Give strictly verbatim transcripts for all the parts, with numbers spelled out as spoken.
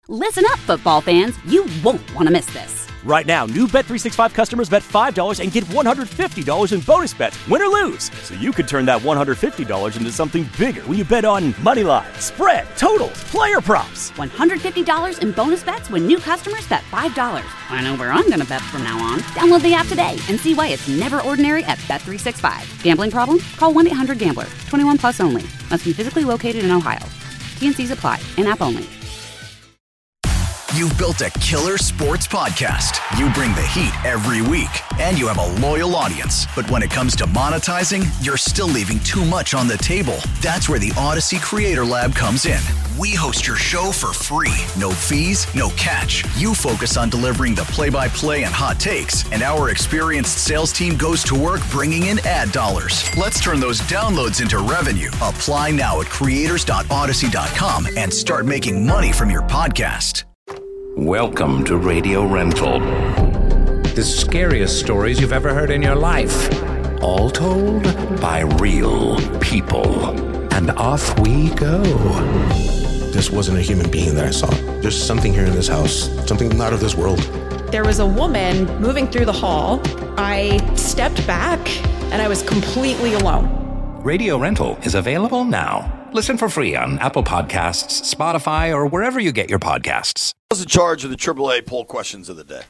Listen up, football fans. You won't want to miss this. Right now, new Bet three sixty-five customers bet five dollars and get one hundred fifty dollars in bonus bets, win or lose. So you could turn that one hundred fifty dollars into something bigger when you bet on money line, spread, totals, player props. one hundred fifty dollars in bonus bets when new customers bet five dollars. I know where I'm going to bet from now on. Download the app today and see why it's never ordinary at Bet three sixty-five. Gambling problem? Call one eight hundred gambler. twenty-one plus only. Must be physically located in Ohio. T N Cs apply. In-app only. You've built a killer sports podcast. You bring the heat every week, and you have a loyal audience. But when it comes to monetizing, you're still leaving too much on the table. That's where the Odyssey Creator Lab comes in. We host your show for free. No fees, no catch. You focus on delivering the play-by-play and hot takes, and our experienced sales team goes to work bringing in ad dollars. Let's turn those downloads into revenue. Apply now at creators dot odyssey dot com and start making money from your podcast. Welcome to Radio Rental. The scariest stories you've ever heard in your life. All told by real people. And off we go. This wasn't a human being that I saw. There's something here in this house, something not of this world. There was a woman moving through the hall. I stepped back and I was completely alone. Radio Rental is available now. Listen for free on Apple Podcasts, Spotify, or wherever you get your podcasts. Who's in charge of the triple A poll questions of the day?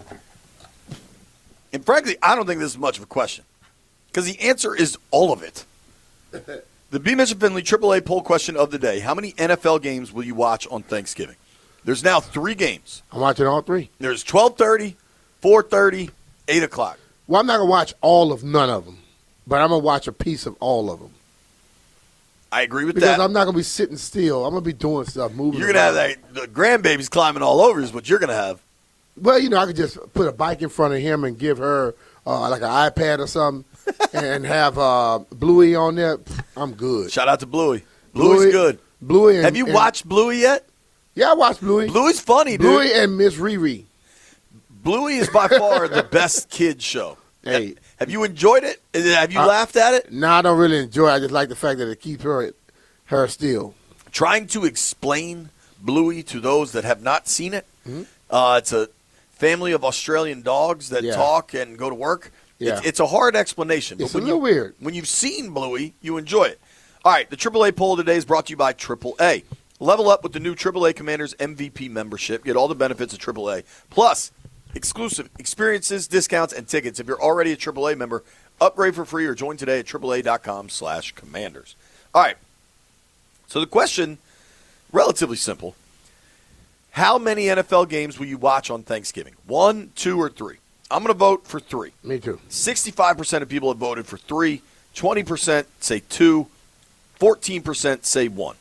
And frankly, I don't think this is much of a question because the answer is all of it. The B. Mitchell Finley triple A poll question of the day. How many N F L games will you watch on Thanksgiving? There's now three games. I'm watching all three. There's twelve thirty, four thirty, eight o'clock. Well, I'm not going to watch all of none of them, but I'm going to watch a piece of all of them. I agree with because that. Because I'm not going to be sitting still. I'm going to be doing stuff, moving You're going to have that, the grandbabies climbing all over is what you're going to have. Well, you know, I could just put a bike in front of him and give her uh, like an iPad or something and have uh, Bluey on there. I'm good. Shout out to Bluey. Bluey's Bluey, good. Bluey. And, have you and, watched Bluey yet? Yeah, I watched Bluey. Bluey's funny, dude. Bluey and Miss Riri. Bluey is by far the best kids show. Hey, have you enjoyed it? Have you I, laughed at it? No, I don't really enjoy it. I just like the fact that it keeps her her still. Trying to explain Bluey to those that have not seen it. Mm-hmm. Uh, it's a family of Australian dogs that yeah. talk and go to work. Yeah. It's, it's a hard explanation. It's but when a little you, weird. When you've seen Bluey, you enjoy it. All right, the triple A poll today is brought to you by triple A. Level up with the new triple A Commanders M V P membership. Get all the benefits of triple A. Plus, exclusive experiences, discounts, and tickets. If you're already a triple A member, upgrade for free or join today at triple A dot com slash commanders. All right. So the question, relatively simple. How many N F L games will you watch on Thanksgiving? One, two, or three? I'm going to vote for three. Me too. sixty-five percent of people have voted for three. twenty percent say two. fourteen percent say one.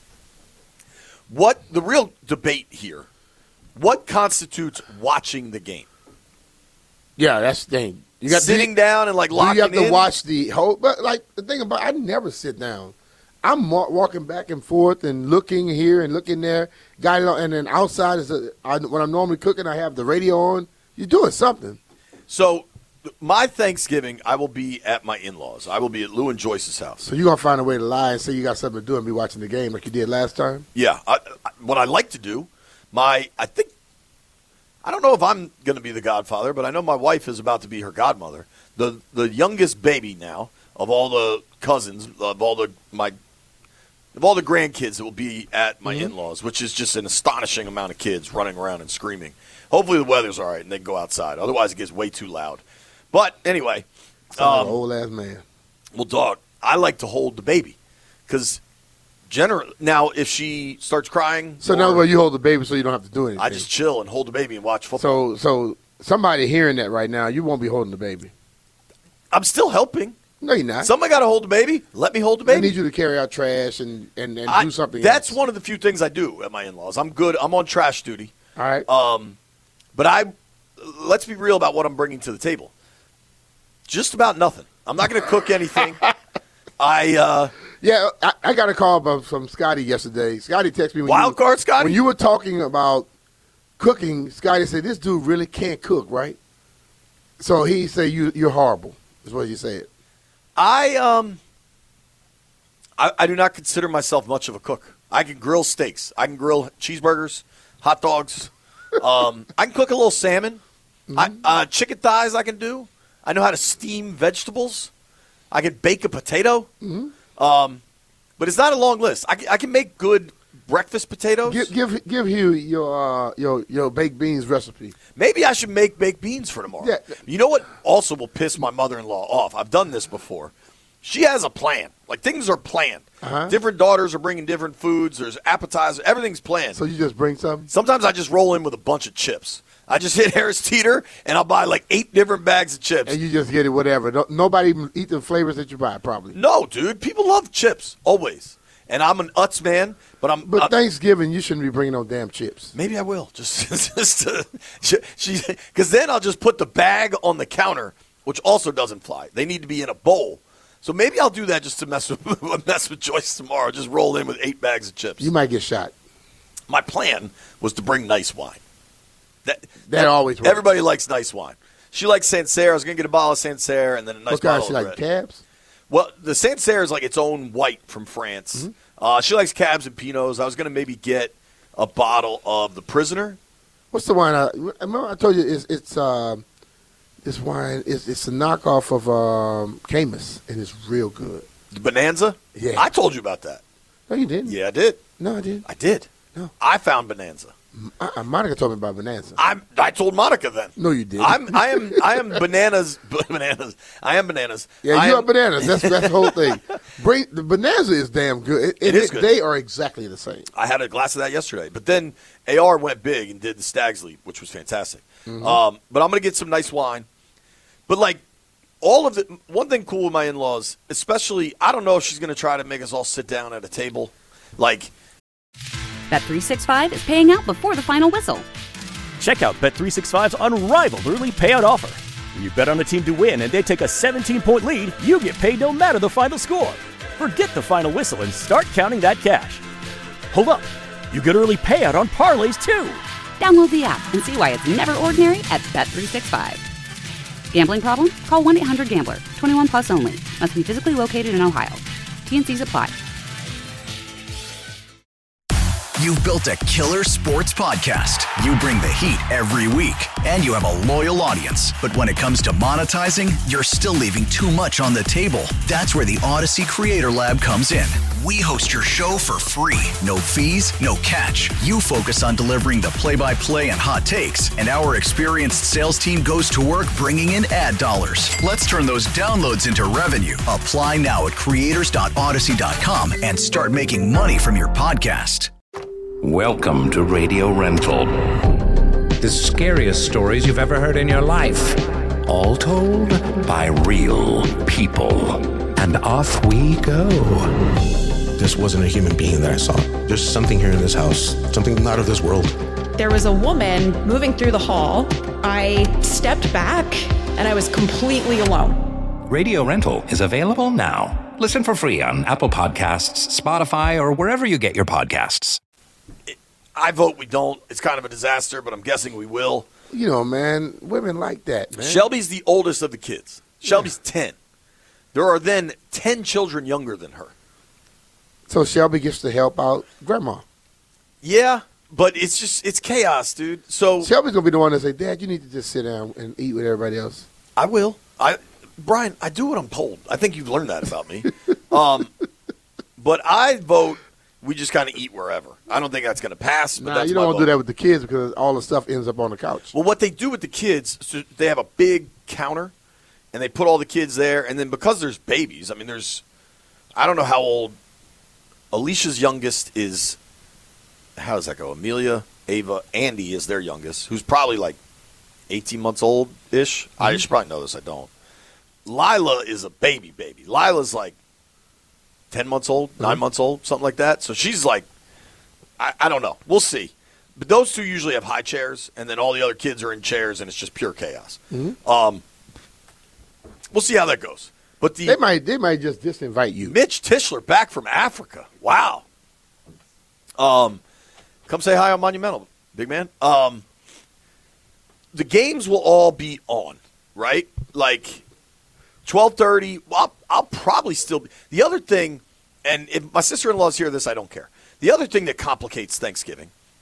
What the real debate here, what constitutes watching the game? Yeah, that's the thing. You got sitting to, down and like locking in? You have to in? watch the whole. But like the thing about, I never sit down. I'm walking back and forth and looking here and looking there. Got it on, and then outside is a, I, when I'm normally cooking, I have the radio on. You're doing something. So my Thanksgiving, I will be at my in-laws. I will be at Lou and Joyce's house. So you're gonna find a way to lie and say you got something to do and be watching the game like you did last time? Yeah. I, I, what I like to do, my I think. I don't know if I'm going to be the godfather, but I know my wife is about to be her godmother. The the youngest baby now of all the cousins, of all the my of all the grandkids that will be at my mm-hmm. in-laws, which is just an astonishing amount of kids running around and screaming. Hopefully the weather's all right and they can go outside. Otherwise it gets way too loud. But anyway. Um, old ass man. Well, dog, I like to hold the baby because generally, now if she starts crying. So, in other words, you hold the baby so you don't have to do anything. I just chill and hold the baby and watch football. So, so somebody hearing that right now, you won't be holding the baby. I'm still helping. No, you're not. Somebody got to hold the baby. Let me hold the baby. I need you to carry out trash and, and, and I, do something That's else. one of the few things I do at my in-laws. I'm good. I'm on trash duty. All right. Um, but I, let's be real about what I'm bringing to the table. Just about nothing. I'm not going to cook anything. I uh, yeah, I, I got a call from, from Scotty yesterday. Scotty texted me when wild you, card Scotty. When you were talking about cooking, Scotty said this dude really can't cook, right? So he said you you're horrible. Is what he said. I um, I, I do not consider myself much of a cook. I can grill steaks. I can grill cheeseburgers. hot dogs. Um, I can cook a little salmon. Mm-hmm. I, uh, chicken thighs I can do. I know how to steam vegetables. I can bake a potato. Mm-hmm. Um, but it's not a long list. I, can- I can make good breakfast potatoes. Give give give Hugh your uh, your your baked beans recipe. Maybe I should make baked beans for tomorrow. Yeah. You know what also will piss my mother-in-law off? I've done this before. She has a plan. Like, things are planned. Uh-huh. Different daughters are bringing different foods. There's appetizers. Everything's planned. So you just bring some. Sometimes I just roll in with a bunch of chips. I just hit Harris Teeter, and I'll buy like eight different bags of chips. And you just get it whatever. No, nobody even eat the flavors that you buy, probably. No, dude. People love chips, always. And I'm an Utz man, but I'm. But uh, Thanksgiving, you shouldn't be bringing no damn chips. Maybe I will. Just, just to, she, because then I'll just put the bag on the counter, which also doesn't fly. They need to be in a bowl. So maybe I'll do that just to mess with mess with Joyce tomorrow. Just roll in with eight bags of chips. You might get shot. My plan was to bring nice wine. That, That always works. Everybody likes nice wine. She likes Sancerre. I was going to get a bottle of Sancerre and then a nice What kind? bottle She of like red. cabs? Well, the Sancerre is like its own white from France. Mm-hmm. Uh, she likes cabs and pinots. I was going to maybe get a bottle of the Prisoner. What's the wine? I, remember I told you it's it's uh, this wine. It's it's a knockoff of um, Camus, and it's real good. The Bonanza? Yeah. I told you about that. No, you didn't. Yeah, I did. No, I didn't. I did. No. I found Bonanza. Uh-uh, Monica told me about Bonanza. I'm, I told Monica then. No, you didn't. I'm, I am, I am bananas, bananas. I am bananas. Yeah, I you am, are bananas. That's that's the whole thing. Bring the Bonanza is damn good. It, It is good. They are exactly the same. I had a glass of that yesterday, but then A R went big and did the Stag's Leap, which was fantastic. Mm-hmm. Um, but I'm gonna get some nice wine. But like all of the one thing cool with my in-laws, especially, I don't know if she's gonna try to make us all sit down at a table, like. Bet three sixty-five is paying out before the final whistle. Check out Bet three sixty-five's unrivaled early payout offer. When you bet on a team to win and they take a seventeen-point lead, you get paid no matter the final score. Forget the final whistle and start counting that cash. Hold up. You get early payout on parlays, too. Download the app and see why it's never ordinary at Bet three sixty-five. Gambling problem? Call one eight hundred gambler. twenty-one plus only. Must be physically located in Ohio. T and Cs apply. You've built a killer sports podcast. You bring the heat every week, and you have a loyal audience. But when it comes to monetizing, you're still leaving too much on the table. That's where the Odyssey Creator Lab comes in. We host your show for free. No fees, no catch. You focus on delivering the play-by-play and hot takes, and our experienced sales team goes to work bringing in ad dollars. Let's turn those downloads into revenue. Apply now at creators dot odyssey dot com and start making money from your podcast. Welcome to Radio Rental. The scariest stories you've ever heard in your life. All told by real people. And off we go. This wasn't a human being that I saw. There's something here in this house, something not of this world. There was a woman moving through the hall. I stepped back and I was completely alone. Radio Rental is available now. Listen for free on Apple Podcasts, Spotify, or wherever you get your podcasts. I vote we don't. It's kind of a disaster, but I'm guessing we will. You know, man, women like that, man. Shelby's the oldest of the kids. Shelby's yeah. ten. There are then ten children younger than her. So Shelby gets to help out Grandma. Yeah, but it's just, it's chaos, dude. So Shelby's going to be the one that say, Dad, you need to just sit down and eat with everybody else. I will. I, Brian, I do what I'm told. I think you've learned that about me. um, but I vote we just kind of eat wherever. I don't think that's going to pass. But nah, that's you don't want to vote. do that with the kids because all the stuff ends up on the couch. Well, what they do with the kids, so they have a big counter, and they put all the kids there. And then because there's babies, I mean, there's, I don't know how old, Alicia's youngest is, how does that go? Amelia, Ava, Andy is their youngest, who's probably like eighteen months old-ish. Mm-hmm. I should probably know this. I don't. Lila is a baby baby. Lila's like ten months old, nine mm-hmm. months old, something like that. So she's like, I, I don't know. We'll see. But those two usually have high chairs, and then all the other kids are in chairs, and it's just pure chaos. Mm-hmm. Um, we'll see how that goes. But the they might they might just disinvite you. Mitch Tischler back from Africa. Wow. Um, come say hi on Monumental, big man. Um, the games will all be on, right? Like twelve thirty. I'll, I'll probably still be. The other thing, and if my sister-in-law's hear this, I don't care. The other thing that complicates Thanksgiving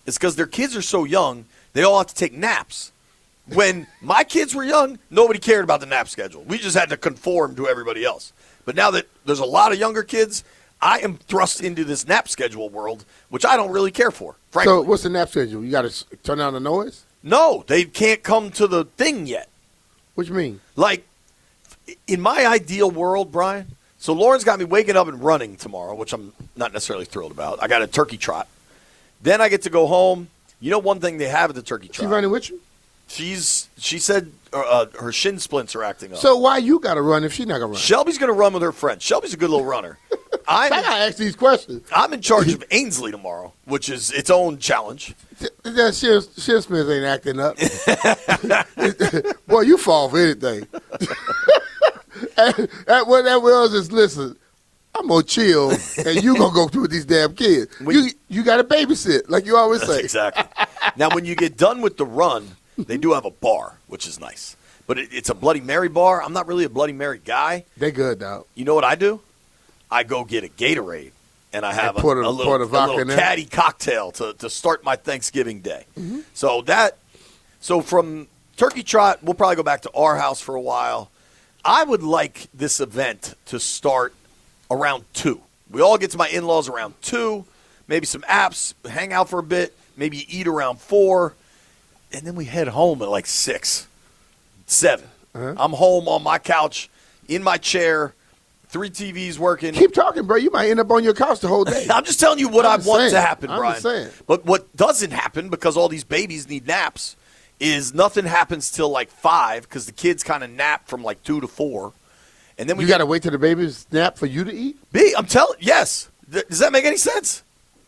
is because their kids are so young, they all have to take naps. When my kids were young, nobody cared about the nap schedule. We just had to conform to everybody else. But now that there's a lot of younger kids, I am thrust into this nap schedule world, which I don't really care for, frankly. So what's the nap schedule? You got to turn down the noise? No, they can't come to the thing yet. What you mean? Like, in my ideal world, Brian, so Lauren's got me waking up and running tomorrow, which I'm not necessarily thrilled about. I got a turkey trot. Then I get to go home. You know one thing they have at the turkey trot? She running with you? She's She said uh, her shin splints are acting up. So why you got to run if she's not going to run? Shelby's going to run with her friend. Shelby's a good little runner. I'm, I got to ask these questions. I'm in charge of Ainsley tomorrow, which is its own challenge. That Shin, Shin Smith ain't acting up. Boy, you fall for anything. and, and what that was is, listen, I'm going to chill, and you going to go through with these damn kids. When, you you got to babysit, like you always say. Exactly. Now, when you get done with the run, they do have a bar, which is nice. But it, it's a Bloody Mary bar. I'm not really a Bloody Mary guy. They good, dog. You know what I do? I go get a Gatorade, and I have and put a, a, a little, put a, a little in caddy cocktail to, to start my Thanksgiving day. Mm-hmm. So that, so from Turkey Trot, we'll probably go back to our house for a while. I would like this event to start around two. We all get to my in-laws around two, maybe some apps, hang out for a bit, maybe eat around four, and then we head home at like six, seven. Uh-huh. I'm home on my couch, in my chair, three T Vs working. Keep talking, bro. You might end up on your couch the whole day. I'm just telling you what I'm I want saying. to happen, I'm Brian. just saying. But what doesn't happen, because all these babies need naps, is nothing happens till like five, because the kids kind of nap from like two to four. And then we You got to wait till the baby's nap for you to eat? B, I'm telling yes. Th- does that make any sense?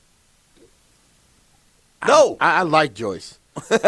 No. I, I like Joyce.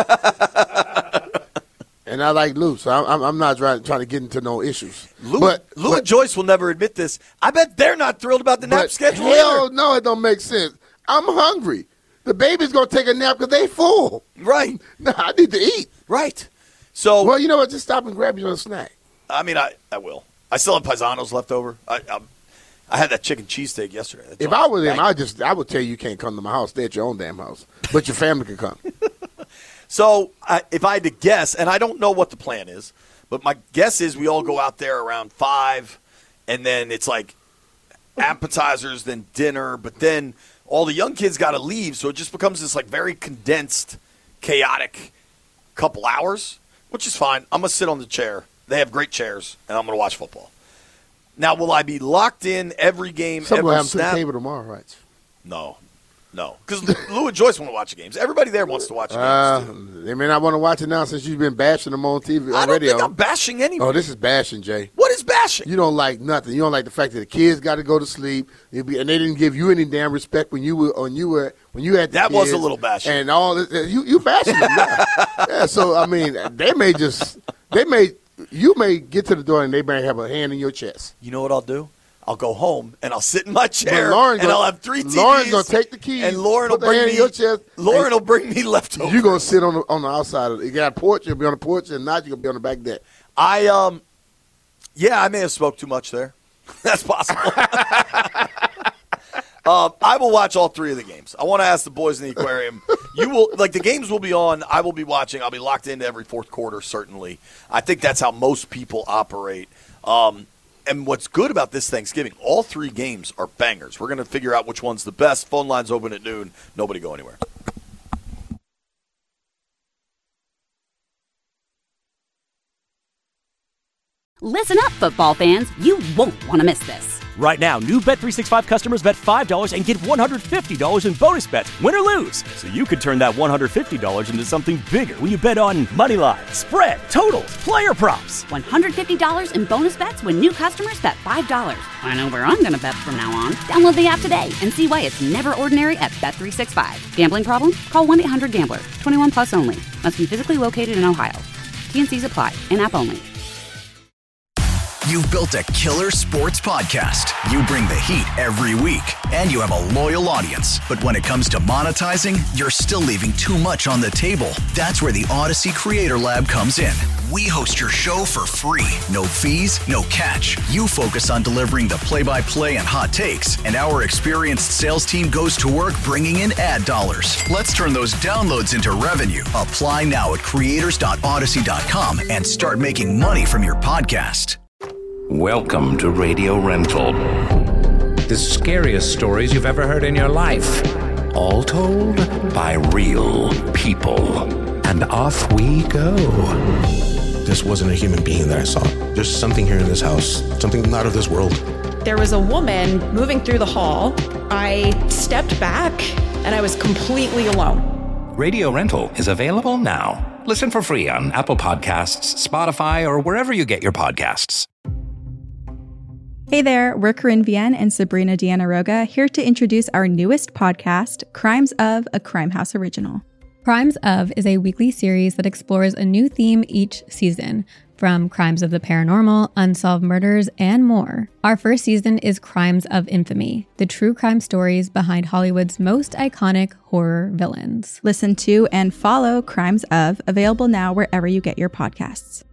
And I like Lou, so I'm, I'm not trying, trying to get into no issues. Lou, but, Lou but, and Joyce will never admit this. I bet they're not thrilled about the nap but schedule hell either. no, it don't make sense. I'm hungry. The baby's going to take a nap because they full. Right. Nah, I need to eat. Right. So, well, you know what? Just stop and grab your snack. I mean, I, I will. I still have paisanos left over. I I, I had that chicken cheesesteak yesterday. That If I were them, I just I would tell you you can't come to my house. Stay at your own damn house. But your family can come. So I, if I had to guess, and I don't know what the plan is, but my guess is we all go out there around five, and then it's like appetizers, then dinner, but then all the young kids got to leave, so it just becomes this like very condensed, chaotic couple hours, which is fine. I'm going to sit on the chair. They have great chairs, and I'm going to watch football. Now, will I be locked in every game, Something will every happen to the snap? table tomorrow, right? No. No. Because Lou and Joyce want to watch the games. Everybody there wants to watch the games, Uh, too. they may not want to watch it now since you've been bashing them on T V, I on don't radio. think I'm bashing anyone. Oh, this is bashing, Jay. What is bashing? You don't like nothing. You don't like the fact that the kids got to go to sleep, It'd be, and they didn't give you any damn respect when you were when you were when you had the That was a kids little bashing. and all this, you you bashing them. Yeah. Yeah, so I mean, they may just they may you may get to the door and they may have a hand in your chest. You know what I'll do? I'll go home and I'll sit in my chair Lauren and gonna, I'll have three T Vs. Lauren's gonna take the keys and Lauren will put the bring hand me in your chest. Lauren will bring me leftovers. You're gonna sit on the on the outside of it. You got a porch, you'll be on the porch, and not you're gonna be on the back deck. I um, yeah, I may have spoke too much there. That's possible. um, I will watch all three of the games. I want to ask the boys in the aquarium. You will like the games will be on. I will be watching. I'll be locked into every fourth quarter. Certainly, I think that's how most people operate. Um, and what's good about this Thanksgiving, all three games are bangers. We're going to figure out which one's the best. Phone lines open at noon. Nobody go anywhere. Listen up, football fans. You won't want to miss this. Right now, new Bet three sixty-five customers bet five dollars and get one hundred fifty dollars in bonus bets, win or lose. So you could turn that one hundred fifty dollars into something bigger when you bet on money line, spread, totals, player props. one hundred fifty dollars in bonus bets when new customers bet five dollars. I know where I'm going to bet from now on. Download the app today and see why it's never ordinary at Bet three sixty-five. Gambling problem? Call one eight hundred gambler. twenty-one plus only. Must be physically located in Ohio. T and C's apply. In-app only. You've built a killer sports podcast. You bring the heat every week, and you have a loyal audience. But when it comes to monetizing, you're still leaving too much on the table. That's where the Odyssey Creator Lab comes in. We host your show for free. No fees, no catch. You focus on delivering the play-by-play and hot takes, and our experienced sales team goes to work bringing in ad dollars. Let's turn those downloads into revenue. Apply now at creators dot odyssey dot com and start making money from your podcast. Welcome to Radio Rental. The scariest stories you've ever heard in your life. All told by real people. And off we go. This wasn't a human being that I saw. There's something here in this house, something not of this world. There was a woman moving through the hall. I stepped back and I was completely alone. Radio Rental is available now. Listen for free on Apple Podcasts, Spotify, or wherever you get your podcasts. Hey there, we're Corinne Vienne and Sabrina Deanna Roga, here to introduce our newest podcast, Crimes of, a Crime House original. Crimes of is a weekly series that explores a new theme each season, from crimes of the paranormal, unsolved murders, and more. Our first season is Crimes of Infamy, the true crime stories behind Hollywood's most iconic horror villains. Listen to and follow Crimes of, available now wherever you get your podcasts.